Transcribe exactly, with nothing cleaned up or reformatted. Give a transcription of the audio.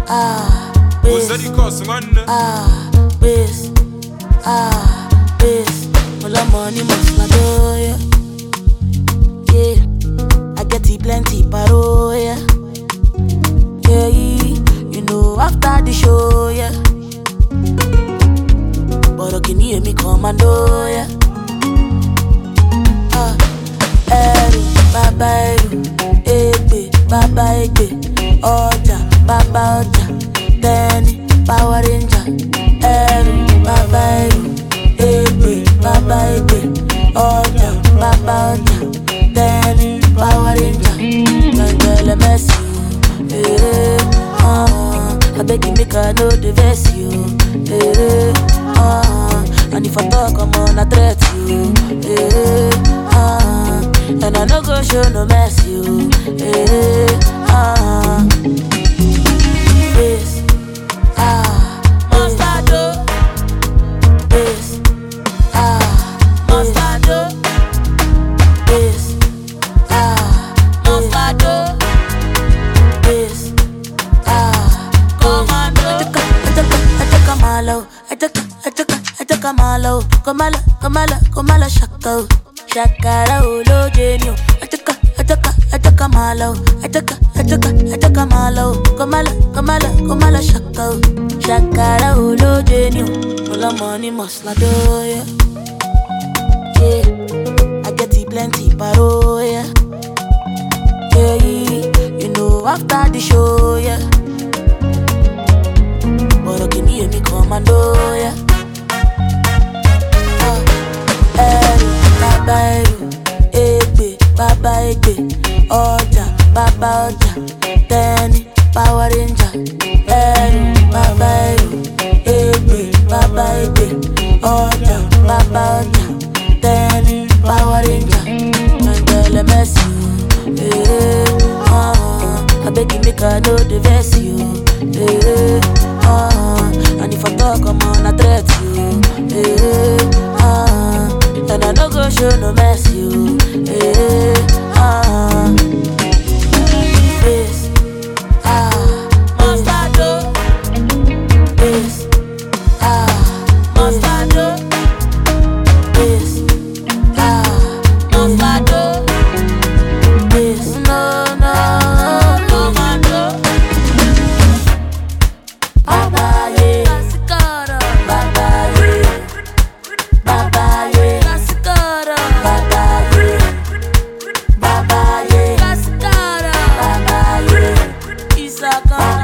Ah, bass. Ah, bass. Ah, bass. All the money must not do, yeah. Yeah, I get it plenty paro, yeah. Yeah, you know after the show, yeah. But can you hear me commando, yeah. Ah, eru, baba eru, egbe, baba egbe, oja, baba oja, Danny, Power Ranger. Eru, baba eru, egbe, baba egbe, oja, baba oja, Danny, Power Ranger. Mangala Messi, eh, ah, I beg you make I know the verse you, eh, ah, and if I talk I'm on a threat you, eh, ah, and I no go show no mercy you, eh, ah, yes, ah, Mostardo, yes, ah, Mostardo, yes, ah, Mostardo, yes, ah, Commando. I take a malo, I take a, I take a, I take a malo, Comala, Comala, Comala Shako, Shakara Ulo Genio. I take a, I take a, I take a malo, I take a, I take a, I take a malo, Comala, Comala, Comala Shako, Shakara Ulo Genio. All the money must not do, yeah. Yeah, I get it plenty paro, yeah. Yeah, you know after the show, yeah. But can you hear me commando, yeah. Ah, eru, baba eru, egbe, baba egbe, oja, baba oja, Danny, Power Ranger. Eru, baba eru, egbe, baba egbe, oja, baba oja, Danny, Power Ranger. Mangala Messi, eh, ah, I beg you make I know the verse you, eh, ah, and if I talk I'm on a threat you, eh, ah, and I no go show no mercy you, eh, ah, yes, ah, Mostardo, yes, ah, Mostardo, yes, ah, Mostardo, yes, no, no, Commando. Baba ye, Baba ye, Baba ye, Baba ye, Baba ye, Baba ye, Isaka.